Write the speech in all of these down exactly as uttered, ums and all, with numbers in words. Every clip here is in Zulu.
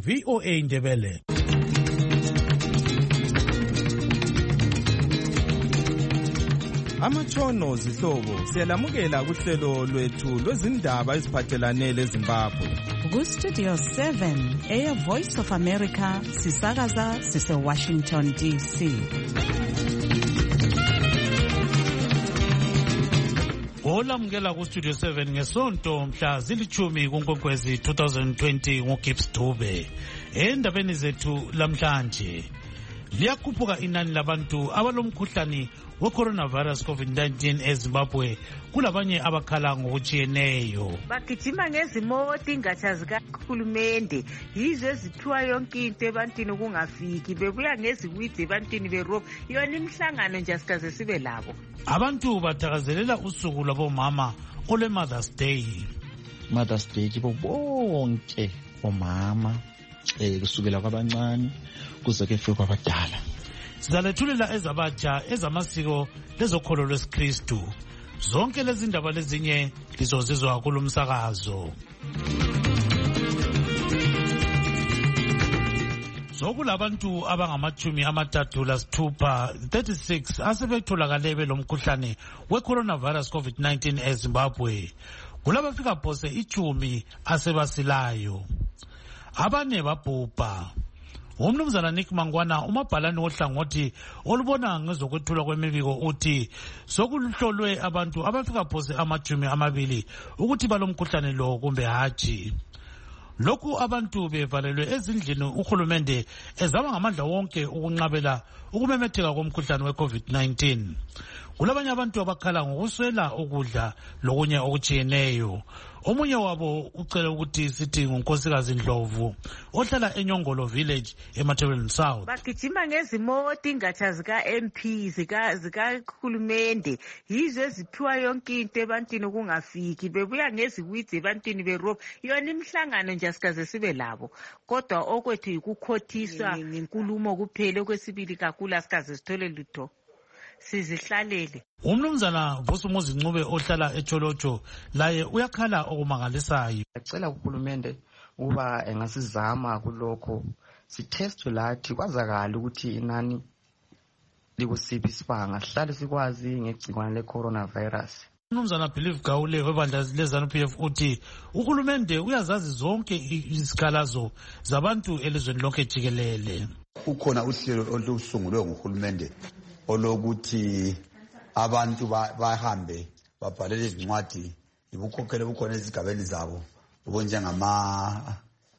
V O A Ndebele. Amatshono zihlobo siyalamukela kuhlelo lwethu lwezindaba eziphathelane leZimbabwe. Ku Studio seven, Air Voice of America, sisakaza sise Washington D C. Olamukela ku Studio seven ngesonto mhla zilithumi kuNkwenkwezi twenty twenty ngoGibbs Dube. Endabeni zethu lamhlanje liyakhuphuka inani labantu abalomkhuhlane we-coronavirus COVID nineteen eZimbabwe, kulabanye abakhala ngokutshiyeneyo. Bagijima ngezimoti ingatsha zikahulumende, yizo eziphiwa yonke into ebantwini kungafiki, bebuya ngeziwidi ebantwini berobha, yona imihlangano nje asikaze sibe labo. Abantu bathakazelela usuku lwabomama ole Mother's Day. Mother's Day kibo bonke omama eh kusukela kwabancane kuze kufike kwabadala. Sizalethulela ezabatsha ezamasiko lezokholo lwesikristu. Zonke lezi ndaba lezinye lizozizwa kulumsakazo. Sokulabantu abangamachumi amathathu lasithupha thirty-six asebetholakale belomkhuhlane we-coronavirus COVID nineteen eZimbabwe. Kulabafika phose ichumi asebasilayo. Abane babhubha. Umnumzana Nick Mangwana umabhalani wohlangothi olubona ngezokwethulwa kwemibiko uthi sokuluhlolwe abantu abafika phose amachumi amabili ukuthi balomkhuhlane lo kumbe hatshi. Lokhu abantu bevalelwe ezindlini uhulumende ezama ngamandla wonke ukunqabela ukumemetheka komkhuhlane we-COVID nineteen. Kulabanye abantu abakhala ngokuswela ukudla lokunye okutshiyeneyo. Omunye wabo ucela ukuthi sithi ngunkosikazi Ndlovu ohlala eNyongolo village eMatabeleland South. Bagijima ngezimoti ingatsha zika M P zika zikahulumende, yizo eziphiwa yonke into ebantwini kungafiki, bebuya ngeziwidi ebantwini berobha, yona imihlangano nje asikaze sibe labo. Kodwa okwethu yikukhothiswa ngenkulumo kuphela, okwesibili kakhulu asikaze sithole lutho. Sizihlalele. Umnumzana Vusumuzi Ncube ohlala eCholocho laye uyakhala okumangalisayo. Acela uhulumende uba engasizama kulokho sithestwe lathi kwazakala ukuthi inani likusiphi isibanga sihlale sikwazi ngegcikwane le-coronavirus. Umnumzana Believe Gawule webandla leZANU P F uthi uhulumende uyazazi zonke izikhalazo zabantu elizweni lonke jikelele. Ukhona uhlelo olusungulwe nguhulumende olokuthi abantu bahambe babhalele izincwadi ibukhokhele bukhona ezigabeni zabo ubonjengama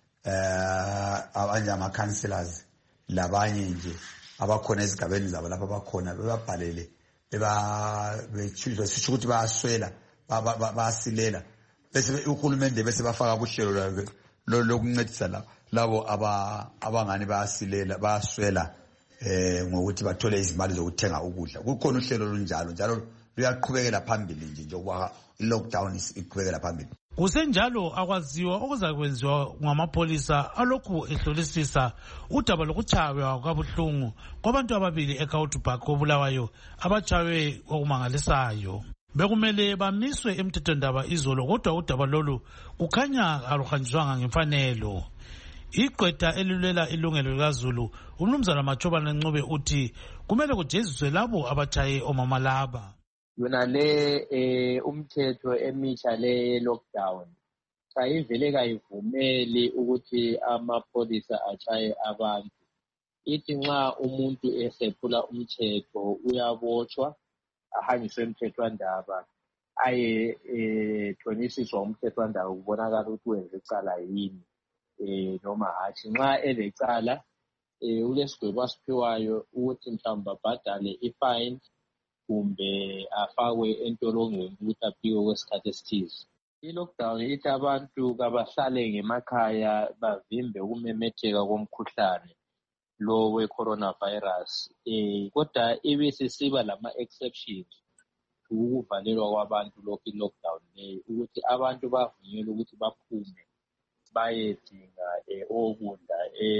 eh abanye ama councillors labanye nje abakhona ezigabeni zabo lapha bakhona bebabhalele beba bechuzo sisho ukuthi bayaswela bayasilela bese uhulumende bese bafaka kuhlelo lokuncedisa labo abangani bayasilela bayaswela eh ngokuthi bathole izimali zokuthenga ukudla. Kukhona uhlelo olunjalo njalo luyaqhubekela phambili nje njengoba i-lockdown iqhubekela phambili. Kusenjalo akwaziwa okuzakwenziwa ngamapolisa alokhu ehlolisisa udaba lokutshaywa kwabuhlungu kwabantu ababili eKautubak obulawayo abatshaywe okumangalisayo. Bekumele bamiswe emthethondaba izolo, kodwa udaba lolu kukhanya aluhanjiswanga ngemfanelo. Igqwetha elilela ilungelo likaZulu umnumzana Machobane Ncube uthi kumele kujeziswe labo abatshaye omama laba. Yona le eh umthetho emitsha le lockdown sayivele kayivumeli ukuthi amapolisa atshaye abantu. Ithi nxa umuntu esephula umthetho uyabotshwa ahanjiswe emthethwandaba aye ethonisiswa umthethwandaba kubonakala ukuthi wenze icala yini. Eh noma hathi nxa elecala eh ulesigwebo asiphiwayo ukuthi mhlawumbe abhadale ifine kumbe afakwe entolongweni ukuthi aphike kwesikhathi esithize. I-lockdown ithi abantu kabahlale ngemakhaya bavimbe ukumemetheka komkhuhlane lo we-coronavirus. Eh kodwa ibisisiba lama-exceptions ukuvalelwa kwabantu lokhu i-lockdown leyo ukuthi abantu bavunyelwe ukuthi baphume bayedinga okudla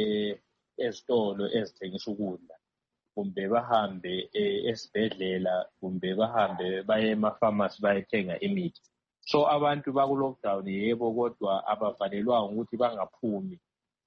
ezitolo ezithengisa ukudla kumbe bahambe esibhedlela kumbe bahambe baye emafamasi bayethenga imithi. So abantu baku lockdown yebo, kodwa abavalelwanga ukuthi bangaphumi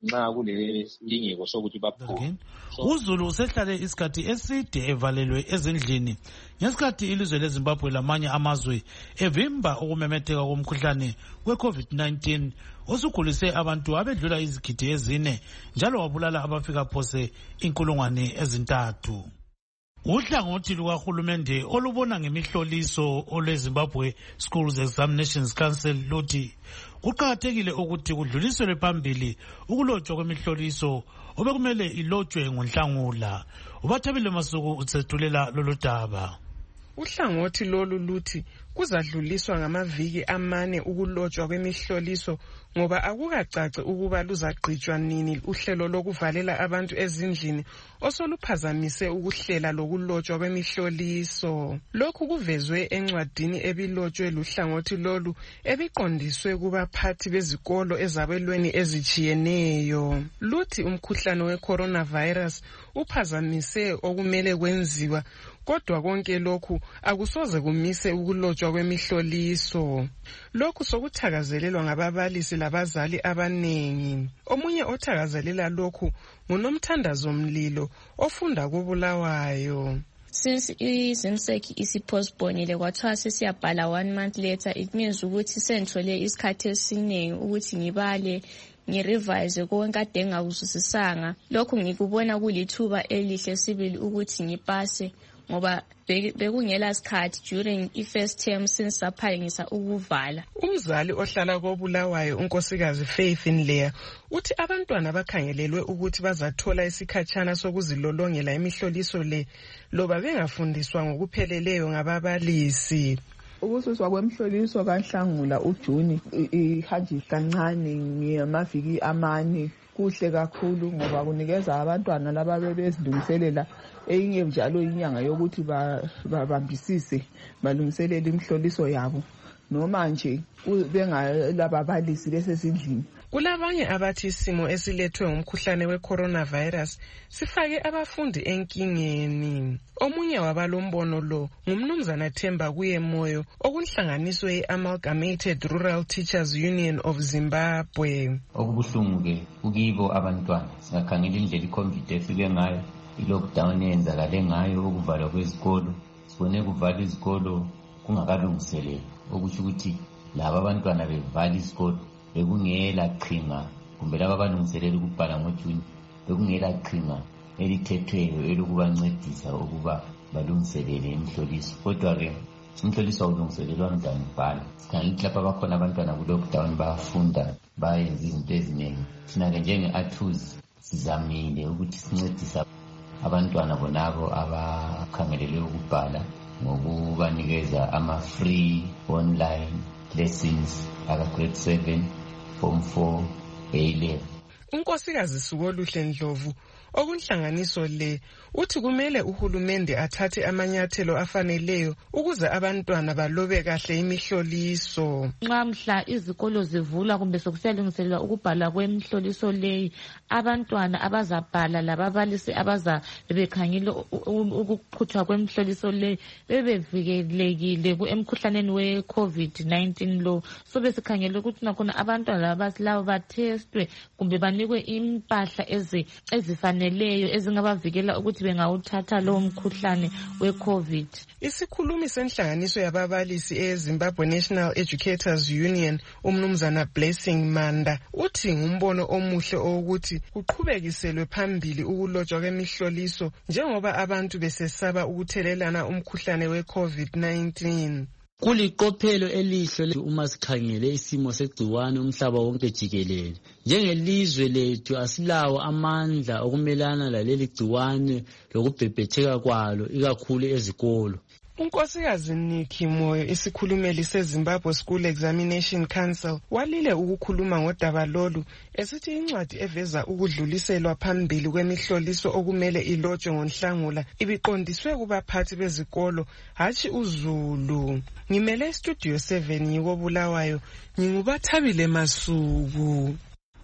nxa kulelingeko sokuthi baphume. uZulu usehlale isikhathi eside evalelwe ezindlini ngesikhathi ilizwe leZimbabwe lamanye amazwe evimba ukumemetheka komkhuhlane we-COVID nineteen osugulise abantu abedlula izigidi ezine njalo wabulala abafika phose inkulungwane ezintathu. Uhlangothi lukahulumende olubona ngemihloliso olweZimbabwe Schools Examinations Council luthi kuqakathekile ukuthi kudluliselwe phambili ukulotshwa kwemihloliso obekumele ilotshwe ngoNhlangula. Ubathabile Masuku usethulela lolu daba. Uhlangothi lolu luthi kuzadluliswa ngamaviki amane ukulotshwa kwemihloliso ngoba akukacaci ukuba luzagqitshwa nini uhlelo lokuvalela abantu ezindlini osoluphazamise ukuhlela lokulotshwa kwemihloliso. Lokhu kuvezwe encwadini ebilotshwe luhlangothi lolu ebiqondiswe kubaphathi bezikolo ezabelweni ezitshiyeneyo. Luthi umkhuhlane we-coronavirus uphazamise okumele kwenziwa kodwa konke lokhu akusoze kumise ukulotshwa kwemihloliso. Lokhu sokuthakazelelwa ngababalisi labazali abanengi. Omunye othakazelela lokhu nguNomthandazo Mlilo ofunda koBulawayo. Since i-ZIMSEC isi-postponile kwathiwa sesiyabhala one month later, it means ukuthi sengithole isikhathi esiningi ukuthi ngibale ngirevise konke kade ngakuzwisisanga. Lokhu ngikubona kulithuba elihle sibili ukuthi ngipase ngoba bekungela sikhathi during i-first term since saphangisa ukuvala. Umzali ohlala koBulawayo unkosikazi Faith Nleya uthi abantwana bakhangelelwe ukuthi bazathola isikhatshana sokuzilolongela imihloliso le loba bengafundiswa ngokupheleleyo ngababalisi. Ukususwa kwemhloliso kaNhlangula uJuni ihanjiswa kancane ngamaviki amane kuhle kakhulu ngoba kunikeza abantwana laba bezilungiselela eyinye njalo inyanga yokuthi babambisise balungiselela imhloliso yabo noma nje bengalababalisi besesindlini. Kulabanye abathi isimo esilethwe ngumkhuhlane we-coronavirus sifake abafundi enkingeni. Omunye wabalombono lo ngumnumzana Themba Kuyemoyo okunhlanganiso ye-Amalgamated Rural Teachers Union of Zimbabwe. Okubuhlungu ke kukibo abantwana singakhangela indlela i-COVID efike ngayo, i-lockdown eyenzakale ngayo, ukuvalwa kwezikolo. Sibone kuvala izikolo kungakalungiselelwa, okusho ukuthi laba abantwana bevala izikolo bekungela qhinga kumbe laba balungiselela ukubhala ngoJuni bekungela qhinga elithethweyo elokubancedisa ukuba balungiselele imhloliso. Kodwa ke imhloliso awulungiselelwa mntwana ubhala. Sikhangela lapha bakhona abantwana ku-lockdown bayafunda bayenza izinto eziningi. Thina ke njenge-ATHUS sizamile ukuthi sincedisa abantwana bonabo abakhangelelwe ukubhala ngokubanikeza ama-free online lessons aka-grade seven, form four, A-level. Unkosikazi Sukoluhle Ndlovu okunhlanganiso le uthi kumele uhulumende athathe amanyathelo afaneleyo ukuze abantwana balobe kahle imihloliso. Nxa mhla izikolo zivula kumbe sokusiyalungiselela ukubhala kwemihloliso leyi, abantwana abazabhala lababalisi abaza bebekhangile ukuqhutshwa kwemihloliso leyi bebevikelekile emkhuhlaneni we-COVID nineteen lo. So besikhangele ukuthi nakhona abantwana abasilabo bathestwe kumbe banikwe impahla ezifaneleyo ezingabavikela ukuthi bengawuthatha lo mkhuhlane we-COVID. Isikhulumi senhlanganiso yababalisi eZimbabwe National Educators Union umnumzana Blessing Manda uthi ngumbono omuhle ukuthi kuqhubekiselwe phambili ukulotshwa kwemihloliso njengoba abantu besesaba ukuthelelana umkhuhlane we-COVID nineteen. Kuliqophelo elihle uma sikhangele isimo segciwane umhlaba wonke jikelele. Njengelizwe lethu asilawo amandla okumelana laleli gciwane lokubhebhetheka kwalo ikakhulu ezikolo. Unkosikazi Nikki Moyo isikhulumeli seZimbabwe School Examination Council walile ukukhuluma ngodaba lolu esithi incwadi eveza ukudluliselwa phambili kwemihloliso okumele ilotshwe ngoNhlangula ibiqondiswe kubaphathi bezikolo hatshi uZulu. Ngimele studio seven ngikobulawayo, ngingubathabile Masuku.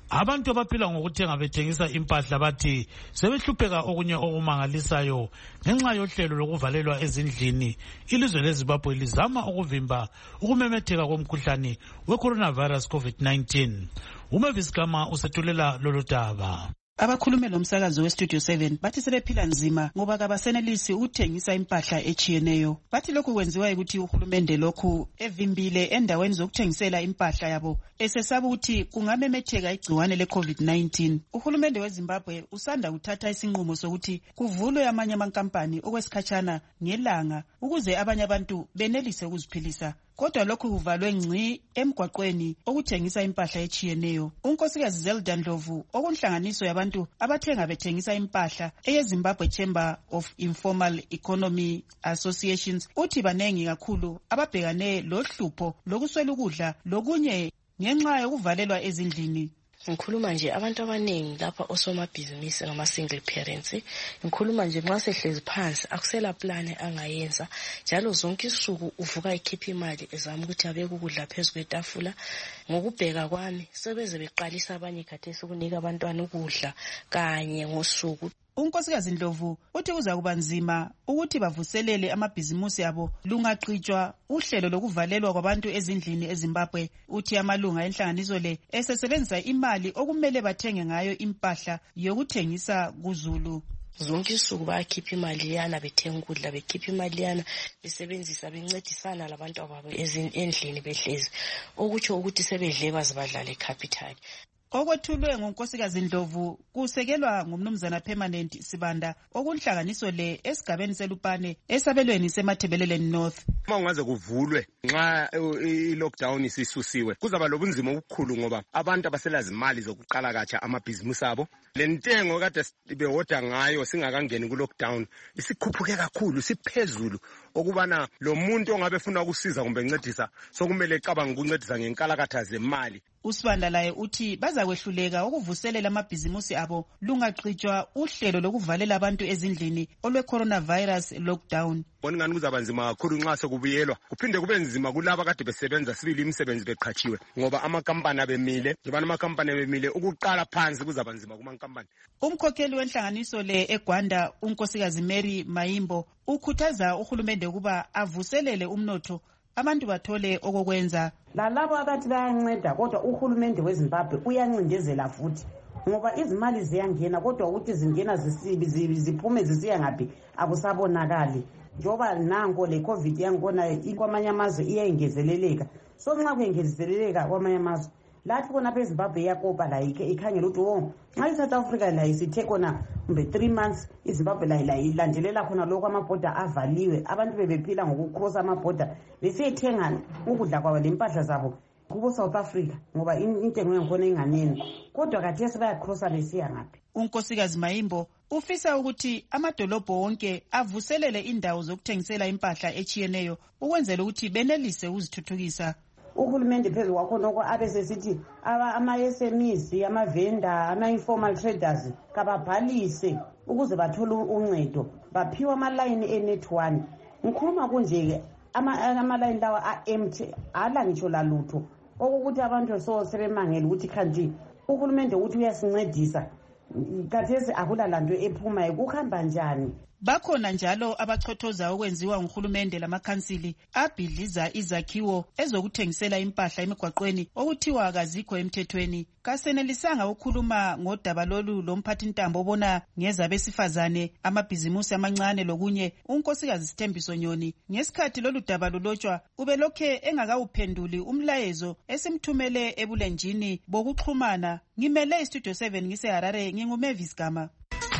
Abantu abaphila ngokuthenga bethengisa impahla bathi sebehlupheka okunye okumangalisayo ngenxa yohlelo lokuvalelwa ezindlini. Ilizwe leZimbabwe lizama ukuvimba ukumemetheka komkhuhlane we-coronavirus COVID nineteen. Umavis Gama usethulela lolu daba. Abakhulume lomsakazo weStudio seven bathi sebephila nzima ngoba kabasenelisi ukuthengisa impahla echiyeneyo. Bathi lokhu kwenziwa ukuthi uhulumende lokhu evimbile endaweni zokuthengisela impahla yabo esesaba ukuthi kungamemetheka igciwane le-COVID nineteen. Uhulumende weZimbabwe usanda kuthatha isinqumo sokuthi kuvulwe amanye amankampani okwesikhatshana ngelanga ukuze abanye abantu benelise ukuziphilisa. Kodwa lokhu kuvalwe ngci emgwaqweni okuthengisa impahla echiyeneyo. Unkosikazi Zelda Ndlovu okunhlanganiso yabantu abathenga bethengisa impahla eyeZimbabwe Chamber of Informal Economy Associations uthi banengi kakhulu ababhekane lohlupho lokuswela ukudla lokunye ngenxa yokuvalelwa ezindlini. Ngikhuluma nje abantu abaningi lapha osomabhizinisi ngama single parents. Ngikhuluma nje nxa sehlezi phansi akusela plan angayenza. Njalo zonke isuku uvuka ikhipha imali ezama ukuthi abeke ukudla phezulu kwetafula. Ngokubheka kwami sebeze beqalisa abanye khathesi ukunika abantwana ukudla kanye ngosuku. Unkosikazi Ndlovu uthi kuza kuba nzima ukuthi bavuselele amabhizimusi abo lungaqhitshwa uhlelo lokuvalelwa kwabantu ezindlini eZimbabwe. Uthi amalunga enhlanganiso le esesebenzisa imali okumele bathenge ngayo impahla yokuthengisa kuZulu. Zonke isuku bayakhipha imali yana bethenga ukudla bekhipha imali yana besebenzisa bencedisana labantu ababo endlini behlezi okutsho ukuthi sebedle bazibadlale capital. Okwethulwe ngonkosikazi Ndlovu kusekelwa ngumnumzana Permanent Sibanda okunhlanganiso le esigabeni selupane esabelweni semathebeleleni North. Uma ungaze kuvulwe nxa i-lockdown isisusiwe kuzaba lobunzima obukhulu ngoba abantu abaselazi imali zokuqala katsha amabhizimusi abo. Le ntengo kade behoda ngayo singakangeni ku-lockdown isikhuphuke kakhulu siphezulu okubana lo muntu ongabe funa ukusiza kumbe encedisa sokumele ecabanga ukuncedisa ngenkalakatha zemali. Usibanda laye uthi baza kwehluleka ukuvuselela amabhizimusi abo lungaqhitshwa uhlelo lokuvalela abantu ezindlini olwe-coronavirus lockdown. Bona ngani kuzaba nzima kakhulu nxa sekubuyelwa kuphinde kube nzima kulabo kade besebenza sibili imisebenzi beqhatshiwe ngoba amakampani abemile njeba amakampani abemile ukuqala phansi kuzaba nzima kumakampani. Umkhokheli wenhlanganiso le eGwanda unkosikazi Mary Mayimbo ukhuthaza uhulumende ukuba avuselele umnotho abantu bathole okokwenza. Lalabo abathi bayanceda kodwa uhulumende weZimbabwe uyancindezela futhi ngoba izimali ziyangena kodwa ukuthi zingena zisibi ziphume zisiya ngaphi akusabonakali. Njoba nango le COVID yangibona kwamanye amazwe iyengezeleleka. So nxa kuyengezeleleka kwamanye amazwe lathi kona phe Zimbabwe yakopa la ikhangela ukuthi wo nxa iSouth Africa la isithe kona mbe three months iZimbabwe la la ilandelela khona lokho amaborder avaliwe abantu bebephila ngokucross amaborder besiyethenga ukudla kwabo lempahla zabo kubo South Africa ngoba intengo yakhona inganeni kodwa khathesi bayacrossa besiya ngaphi. Unkosikazi Mayimbo ufisa ukuthi amadolobho wonke avuselele indawo zokuthengisela impahla echiyeneyo ukwenzela ukuthi benelise ukuzithuthukisa. Uhulumende phezulu kwakhona okho abesesithi ama-S M Es ama-vendor ama-informal traders kababhalise ukuze bathole uncedo baphiwa amalayini e-net one. Ngikhuluma kunje amalayini lawa a-empty ala ngitsho lalutho okukuthi abantu so sebemangela ukuthi kanti uhulumende ukuthi uyasincedisa khathesi akulalanto ephumayo kuhamba njani. Bakhona njalo abachothoza okwenziwa nguhulumende lamakhansili abhidliza izakhiwo ezokuthengisela impahla emigwaqweni okuthiwa akazikho emthethweni. Kasenelisanga ukukhuluma ngodaba lolu lomphathintambo obona ngezabesifazane amabhizimusi amancane lokunye unkosikazi Sithembiso Nyoni. Ngesikhathi lolu daba lulotshwa ubelokhe engakawuphenduli umlayezo esimthumele ebulenjini bokuxhumana. Ngimele iStudio seven ngiseHarare nginguMavis Gama.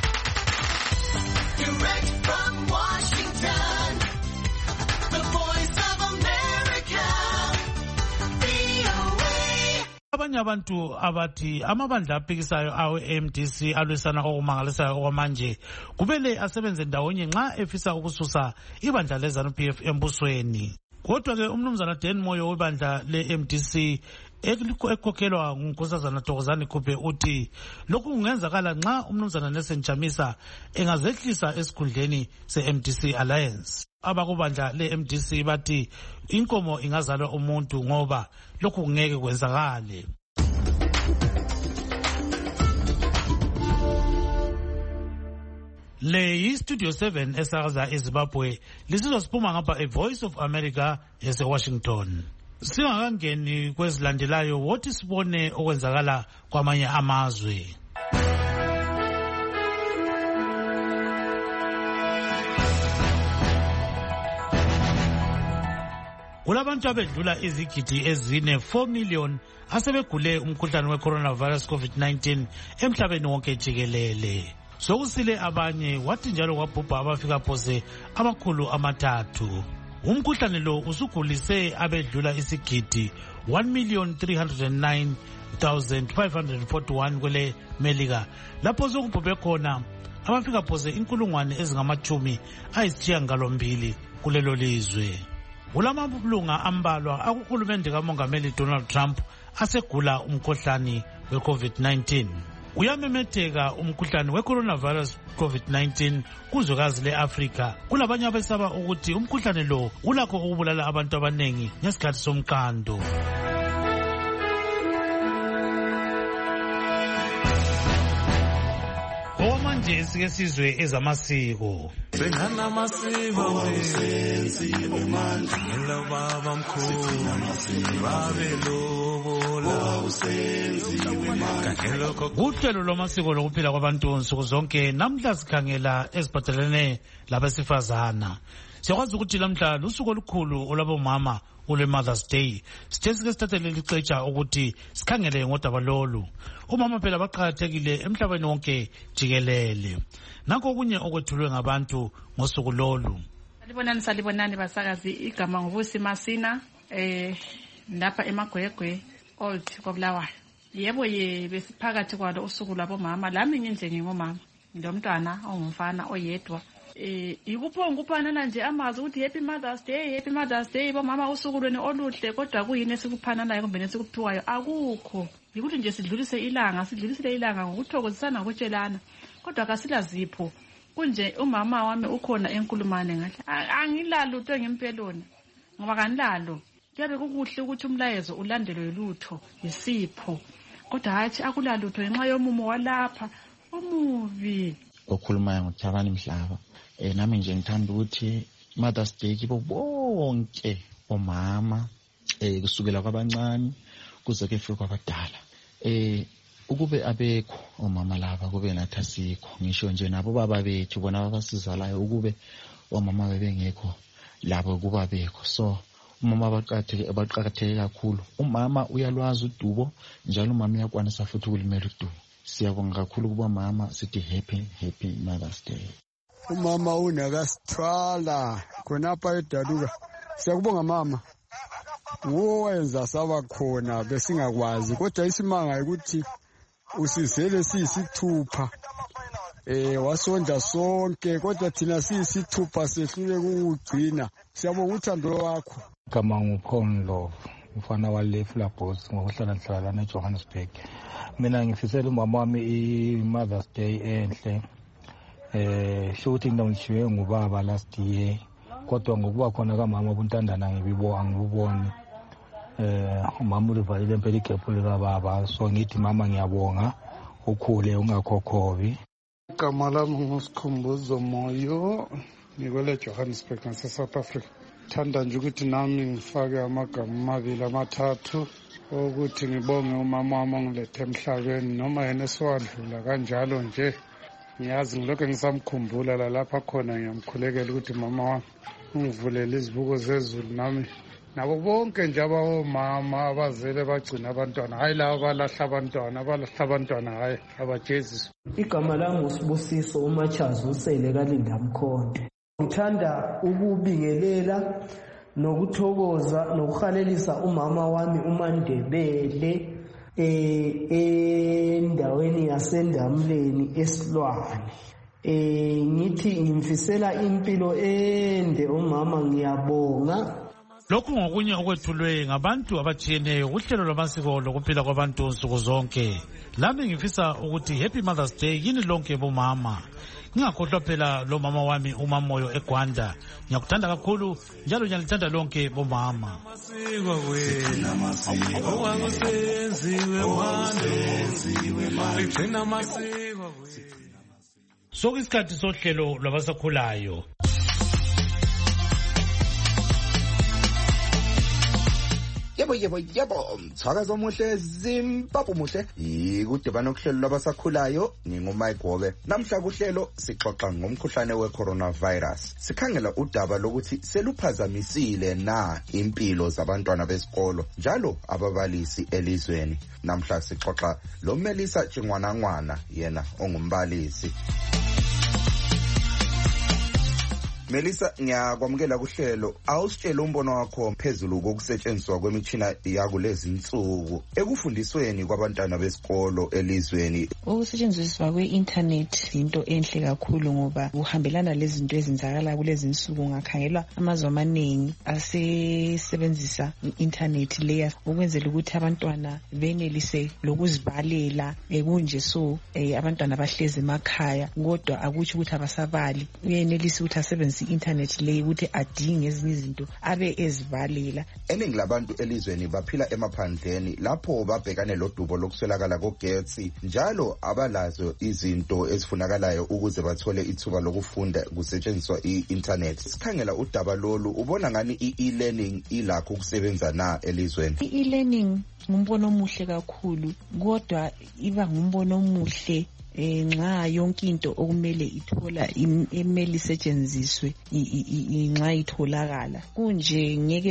Direct from Washington, the voice of America, V O A. Abanye abantu abathi amabandla aphikisayo awe-M D C alwisana okumangalisayo okwamanje kumele asebenze ndawonye nxa efisa ukususa ibandla leZANU-P F embusweni. Kodwa-ke umnumzana Dan Moyo webandla le-M D C ekhokhelwa ngunkosazana Thokozani Khuphe uthi lokhu kungenzakala nxa umnumzana Nelson Chamisa engazehlisa esikhundleni se-M D C Alliance. Abakubandla le-M D C bathi inkomo ingazalwa umuntu ngoba lokhu kungeke kwenzakale. Le yi-Studio seven esakaza eZimbabwe lisizosiphuma ngapha e-Voice of America yase-Washington. Singakangeni kwezilandelayo wothi sibone okwenzakala kwamanye amazwe. Kulabantu abedlula izigidi ezine four million asebegule umkhuhlane we-coronavirus COVID nineteen emhlabeni wonke jikelele. Sokusile abanye wathi njalo kwabhubha abafika phose amakhulu amathathu. Umkhuhlane lo usugulise abedlula isigidi one million three hundred nine thousand five hundred forty-one kwele Melika, lapho sokubhubhe khona abafika phose inkulungwane ezingamachumi ayisithiyagalombili kulelo lizwe. Kulamabulunga ambalwa akuhulumende kaMongameli Donald Trump asegula umkhuhlane we-COVID nineteen. Uyamemetheka umkhuhlane we-coronavirus COVID nineteen kuzwekazi le-Afrika. Kulabanye abesaba ukuthi umkhuhlane lo ulakho ukubulala abantu abanengi ngesikhathi somqando. Okwamanje sike sizwe ezamasiko. Sengana masiko senziwe manje ngelobaba mkhulu babelobola usenziwe manje. Uhlelo lwamasiko lokuphila kwabantu nsuku zonke namhla sikhangela eziphathelene labesifazana. Siyakwazi ukuthi lamhla lusuku olukhulu olwabomama ule Mother's Day. Sithe sike sithathele lixetsha ukuthi sikhangele ngodaba lolu. Umama phela baqhakathekile emhlabeni wonke jikelele. Nakho kunye okwethulwe ngabantu ngosuku lolu. Salibonani salibonani basakazi, igama ngubusi Masina eh lapha eMagwegwe Old koBulawayo. Yebo ye besiphakathi kwalo usuku labomama, lami nginje ngingomama ngilomntwana ongumfana oyedwa. Eh ikupho nguphanana nje amazi ukuthi happy Mother's Day, happy Mother's Day bomama, usuku lweni oluhle, kodwa kuyini esikuphananayo kumbe nesikuphiwayo akukho. Yikuthi nje sidlulise ilanga, sidlulisele ilanga ngokuthokozisana ngokutshelana, kodwa kasila zipho. Kunje umama wami ukhona enkulumane ngathi angilalo into ngempelona ngoba kanilalo. Kuyabe kukuhle ukuthi umlayezo ulandelwe yilutho isipho, kodwa hathi akulalutho ngenxa yomumo walapha omubi. Okhulumayo nguThabani Mhlaba. Eh nami nje ngithanda ukuthi Mother's Day kibo bonke omama eh kusukela kwabancane kuze kufike kwabadala. Eh ukube abekho omama laba kube nathi asikho, ngisho nje nabo baba bethu bona abasizalayo ukube omama bebengekho labo kuba bekho. So umama baqakatheke baqakatheke kakhulu. Umama uyalwazi udubo njalo umama uyakwanisa futhi ukulimela udubo. Siyabonga kakhulu kuba mama sithi happy happy Mother's Day. Umama unakasithwala khonapha edaluka. Siyakubonga mama. Ngowenza saba khona besingakwazi, kodwa isimanga ukuthi usizele siyisithupha. Eh wasonda sonke, kodwa thina siyisithupha sehlule ukugcina. Siyabonga uthando lwakho. Kama nguPhonlo mfana walefla boss ngokuhlala hlala neJohannesburg. Mina ngifisela umama wami iMother's Day enhle. Eh shothi ngidongishiwe ngubaba last year, kodwa ngokuba khona kamama ubuntandana ngibibo angibuboni. Eh umama ulivalile impela igephu lika baba, so ngithi mama ngiyabonga ukhule ungakhokhobi. Igama lami nguSikhumbuzo Moyo, ngikole Johannesburg ngase South Africa. Thanda nje ukuthi nami ngifake amagama amabili amathathu ukuthi ngibonge umama wami ongilethe emhlabeni, noma yena esiwadlula kanjalo nje ngiyazi ngilokho ngisamkhumbula la lapha khona. Ngiyamkhulekela ukuthi mama wami ungivulele izibuko zezulu, nami nabo bonke nje abomama abazele bagcina abantwana, hayi labo balahla abantwana, balahla abantwana hayi abajeziswa. Igama lami nguSibusiso uMachazi usele kaLinda Mkhonto. Ngithanda ukubingelela nokuthokoza nokuhalelisa umama wami uMandebele eh endaweni yaseNdamleni eSilwane. Eh ngithi ngimfisela impilo ende umama, ngiyabonga. Lokhu ngokunye okwethulwe ngabantu abatshiyeneyo kuhlelo lwamasiko lokuphila kwabantu nsuku zonke. Lami ngifisa ukuthi happy Mother's Day yini lonke bomama. Ngingakhohlwa phela lo mama wami uMamoyo eGwanda. Ngiyakuthanda kakhulu njalo ngiyalithanda lonke bomama. Masiko wena masiko wangusenziwe manje, ligcina masiko wena. Sokuyisikhathi sohlelo lwabasakhulayo. Yebo yebo yebo mthakazo omuhle Zimbabwe muhle ikudibana okuhlelo labasakhulayo nginguMike Gobe. Namhla kuhlelo sixoxa ngomkhuhlane we-coronavirus. Sikhangela udaba lokuthi seluphazamisile na impilo zabantwana besikolo njalo ababalisi elizweni. Namhla sixoxa lo Melisa Chingwanangwana yena ongumbalisi. Melisa, ngiyakwamukela kuhlelo. Awusitshela umbono wakho phezulu kokusetshenziswa kwemitshina yakulezi insuku ekufundisweni kwabantwana besikolo elizweni. Ukusetshenziswa kwe-internet into enhle kakhulu ngoba uhambelana lezi zinto ezenzakala kulezi insuku. Ngakhangelwa amazwe amaningi asesebenzisa i-internet leya ukwenzela ukuthi abantwana benelise lokuzibalela kunje so abantwana bahlezi emakhaya kodwa akutsho ukuthi abasabali. Uyenelisa ukuthi asebenzise i-internet leyi ukuthi adinge ezinye izinto abe ezibalela. Eningi labantu elizweni baphila emaphandleni lapho babhekane lodubo lokuswelakala kogetsi njalo abalazo izinto ezifunakalayo ukuze bathole ithuba lokufunda kusetshenziswa i-internet. Sikhangela udaba lolu ubona ngani i-e-learning ilakho ukusebenza na elizweni? I-e-learning ngumbono omuhle kakhulu kodwa iba ngumbono omuhle nxa yonke into okumele ithola imeli isetshenziswe nxa itholakala. Kunje ngeke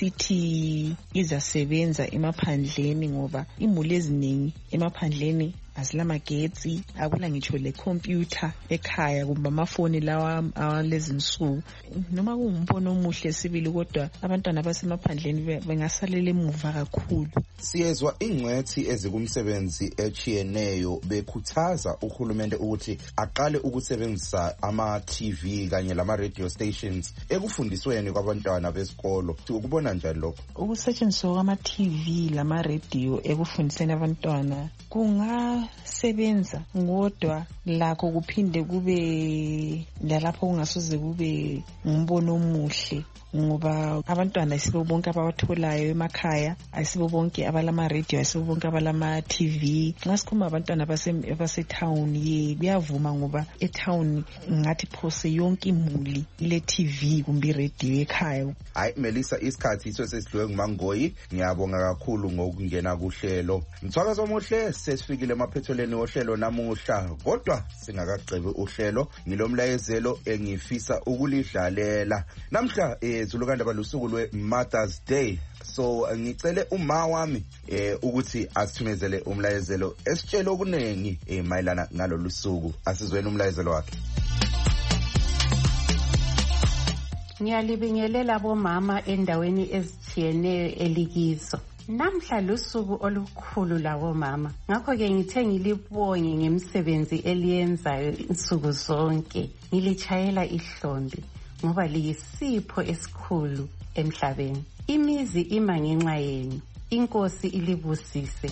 sithi izasebenza emaphandleni ngoba imuli eziningi emaphandleni azilamagetsi, akula ngitsho le computer ekhaya kumbe amafoni lawa alezi nsuku. Noma kungumbono omuhle sibili kodwa abantwana basemaphandleni bengasalela emuva kakhulu. Siyezwa ingcwethi ezikumsebenzi echiyeneyo bekhuthaza uhulumende ukuthi aqale ukusebenzisa ama-T V kanye lama radio stations ekufundisweni kwabantwana besikolo. Ukubona njani lokho? Ukusetshenziswa kwama-T V lama radio ekufundiseni abantwana kungasebenza kodwa lakho kuphinde kube lalapho kungasoze kube ngumbono omuhle ngoba abantwana ayisibo bonke abawatholayo emakhaya, ayisibo bonke abalama radio, ayisibo bonke abalama T V. Nxa sikhuluma abantwana base town ye kuyavuma ngoba e town ngathi phose yonke imuli ile T V kumbe radio ekhaya. Hayi Melisa, isikhathi iso sesidlwe nguMangoyi. Ngiyabonga kakhulu ngokungena kuhlelo. Mthwakazo omuhle sesifikile emaphethelweni ohlelo namuhla kodwa singakagqibi uhlelo ngilomlayezelo engifisa ukulidlalela. Namhla ezulukanda balusuku lwe Mother's Day. So ngicele uma wami eh ukuthi asithumezele umlayezelo esitshela okunengi eh mayelana ngalolu suku. Asizweni umlayezelo wakhe. Ngiyalibingelela bomama endaweni ezitshiyeneyo elikizo. Namhla lusuku olukhulu labo mama. Ngakho ke ngithe ngilibonge ngemisebenzi eliyenzayo insuku zonke. Ngilichayela ihlombe ngoba liyisipho esikhulu emhlabeni. Imizi ima ngenxa yenu. Inkosi ilibusise.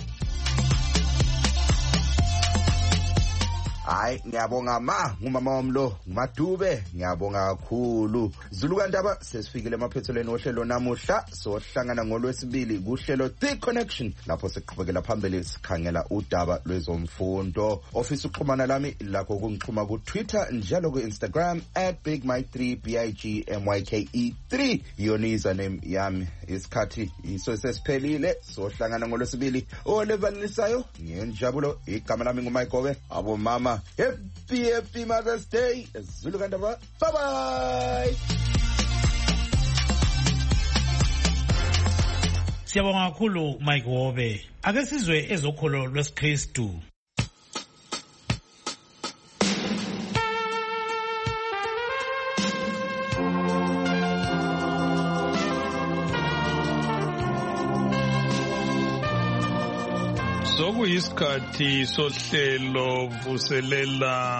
Hayi ngiyabonga ma ngumama wamlo nguMadube, ngiyabonga kakhulu. Zulukandaba sesifikile emaphethelweni ohlelo namuhla sohlangana ngolwesibili kuhlelo The Connection lapho siqhubekela phambili sikhangela udaba lwezomfundo. Ofisa uxhumana lami lakho kungixhuma ku Twitter njalo ku Instagram at big mike three b i g m y k e three yona username yami. Isikhathi iso sesiphelile sohlangana ngolwesibili olevanisayo ngenjabulo. Igama lami nguMike Gobe. Abo mama, happy happy Mother's Day. Zulukandaba, bye bye. Siyabonga kakhulu Mike Gobe. Ake sizwe ezokholo lwesikristu. Sokuyisikhathi sohlelo vuselela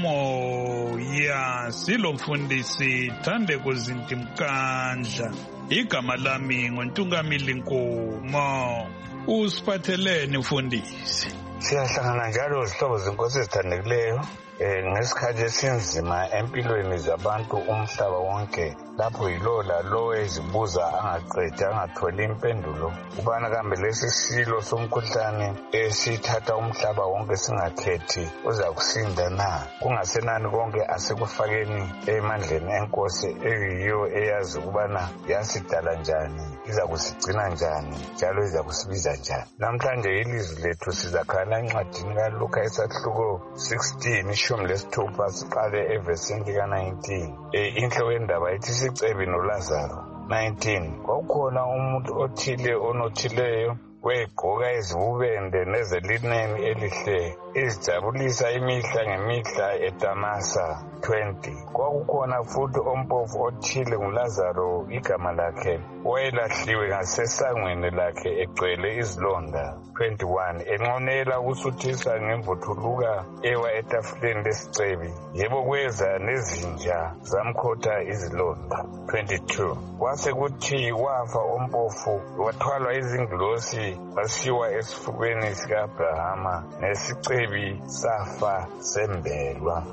umoya silomfundisi Thandeko Zintimkandla. Igama lami ngoNtungamili Nkomo. Usiphatheleni mfundisi? Siyahlangana njalo izihlobo zenkosi ezithandekileyo eh ngesikhathi esinzima empilweni zabantu umhlaba wonke lapho yilo lalo ezibuza angaqeda angatholi impendulo ubana kambe lesi silo somkhuhlane esithatha umhlaba wonke singakhethi uza kusinda na kungasenani konke asekufakeni emandleni enkosi eyiyo eyazi ukubana yasidala njani iza kusigcina njani njalo iza kusibiza njani. Namhlanje ilizwi lethu sizakhala encwadini kaLuka isahluko sixteen ishumi lesithupha siqale evesini lika nineteen. Inhloko yendaba ithi isicebi noLazaro. nineteen kwakukhona umuntu othile onothileyo wegqoka izibubende nezelineni elihle izijabulisa imihla ngemihla eDamasa. twenty kwakukhona futhi ompofu othile nguLazaro igama lakhe wayelahliwe ngasesangweni lakhe egcwele izilonda. twenty-one enqonela ukusuthisa ngemvuthuluka ewa etafuleni lesicebi yebo kweza nezinja zamkhotha izilonda. twenty-two kwase kuthi wafa ompofu wathwalwa izingilosi wasiwa esifubeni sika-Abrahama nesicebi safa sembelwa.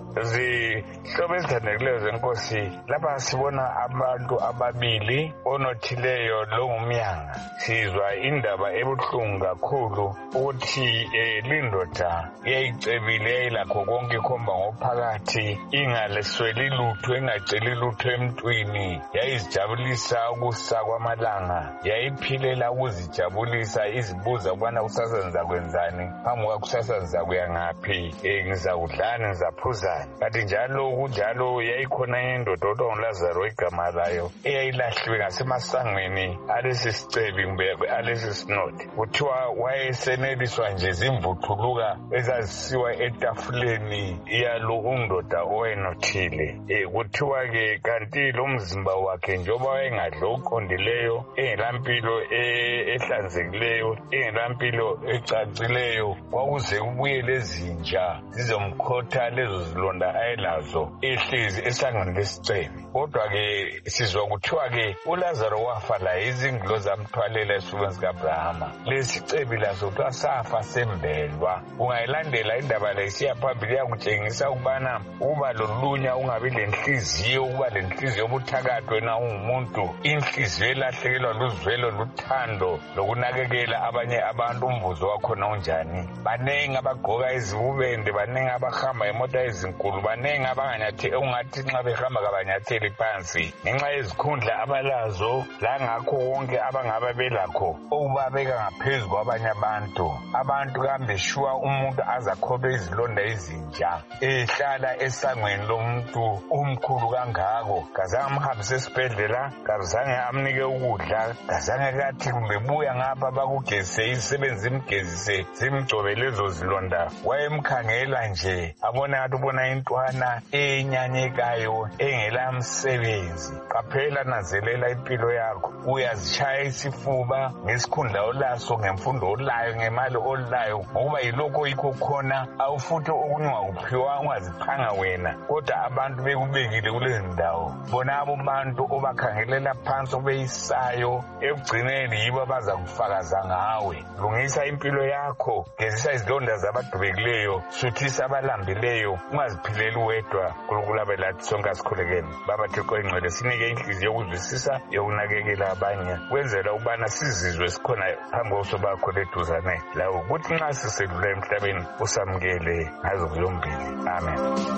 Zihlobo ezithandekileyo zenkosi lapha sibona abantu ababili onothileyo longumyanga. Sizwa indaba ebuhlungu kakhulu ukuthi eh, lindoda yayicebile yayilakho konke ikhomba ngophakathi ingalesweli lutho engaceli lutho emntwini yayizijabulisa ukusa kwamalanga yayiphilela ukuzijabulisa izibuza ukubana kusasa ngizakwenzani phambi kwakusasa ngizakuya ngaphi eh, ngizakudlani ngizaphuzani. Kanti njalo kunjalo yayikhona indoda othiwa nguLazaro igama layo eyayilahliwe ngasemasangweni alesi sicebi kumbe alesi sinodi. Kuthiwa wayeseneliswa nje zimvuthuluka ezazisiwa etafuleni yalo undoda owayenothile. E, kuthiwa-ke kanti lo mzimba wakhe njengoba wayengadli okuqondileyo engelampilo ehlanzekileyo engelampilo ecacileyo kwakuze kubuye lezinja zizomkhotha lezo zilonda ayelazo ehlezi esangweni lesicebi. Kodwa-ke sizwa kuthiwa-ke uLazaro wafa la izingilo zamthwalela esifubeni sika-Abrahama. Lesi cebi laso kuthiwa safa sembelwa. Ungayilandela indaba le isiya phambili iyakutshengisa ukubana ukuba lolunya ungabi lenhliziyo ukuba lenhliziyo obuthakathi wena ungumuntu inhliziyo elahlekelwa luzwelo luthando lokunakekela abanye abantu umvuzo wakhona unjani. Banengi abagqoka izibubende banengi abahamba imota ezinkulu banengi abanganyatheli ungathi nxa behamba kabanyatheli phansi ngenxa yezikhundla abalazo langakho wonke abangaba belakho okubabeka ngaphezu kwabanye abantu. Abantu kambe shuwa umuntu azakhophe izilonda ezinja ehlala esangweni lomuntu omkhulu kangako kazange amhambise esibhedlela kazange amnike ukudla kazange kathi kumbe buya ngapha bakugezise izisebenzi zimgezise zimgcobe lezo zilonda. Wayemkhangela nje abona ngathi ubona intwana enyanyekayo engela msebenzi. Qaphela nazelela impilo yakho uyazishaya isifuba ngesikhundla olaso ngemfundo olayo ngemali olayo ngokuba yilokho yikho khona awufuthi okunye ungakuphiwa ungaziphanga wena kodwa abantu bekubekile kulezi ndawo bona abo bantu obakhangelela phansi obeyisayo ekugcineni yibo abazakufakaza ngawe. Lungisa impilo yakho gezisa izilonda zabadubekileyo suthisa abalambileyo ungaziphileli wedwa. Nkulunkulu abelathi sonke asikhulekeni. Baba Thixo engcwele sinike inhliziyo yokuzwisisa yokunakekela abanye kwenzela ukubana sizizwe sikhona phambi kobuso bakho leduzane lawo ukuthi nxa sisedlula emhlabeni usamukele ngazo zombili. Amen.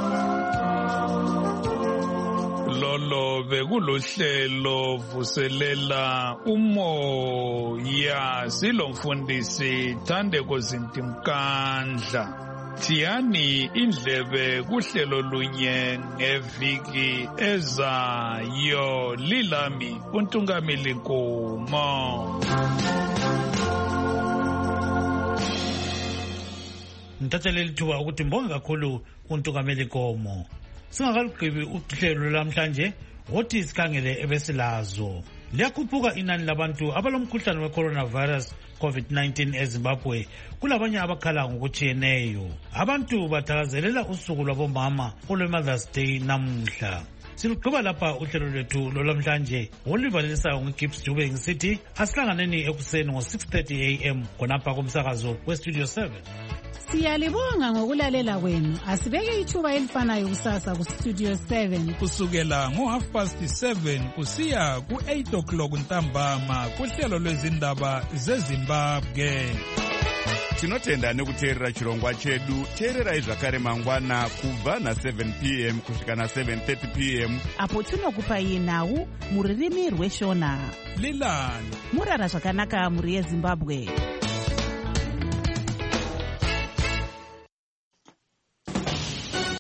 Lolo bekulohlelo vuselela umoya silomfundisi Thandeko Zintimkandla. Tiyani indlebe kuhlelo lunye ngeviki ezayo lilami uNtungameli Nkomo. Ngithathele lithuba ukuthi mbonge kakhulu uNtungameli Nkomo. Singakalugqibi uhlelo lamhlanje wothi sikhangele ebesilazo. Liyakhuphuka inani labantu abalomkhuhlane we-coronavirus COVID nineteen eZimbabwe kulabanye abakhala ngokutshiyeneyo. Abantu bathakazelela usuku lwabomama olwe-Mother's Day namuhla. Siluqhuba lapha uhlelo lwethu lolwamhlanje olivalisayo nguGibbs Dube ngisithi asihlanganeni ekuseni ngo six thirty a m khonapha kumsakazo weStudio seven. Siyalibonga ngokulalela kwenu. Asibeke ithuba elifanayo kusasa ku Studio seven. Kusukela ngo half past seven kusiya ku eight o'clock ntambama kuhlelo lwezindaba zeZimbabwe. Tinotenda nekuteerera chirongwa chedu. Teererai zvakare mangwana kubva na seven p m kusvika na seven thirty p m apo tinokupai nhau muririmi rweshona. Lilani murara zvakanaka muri yeZimbabwe.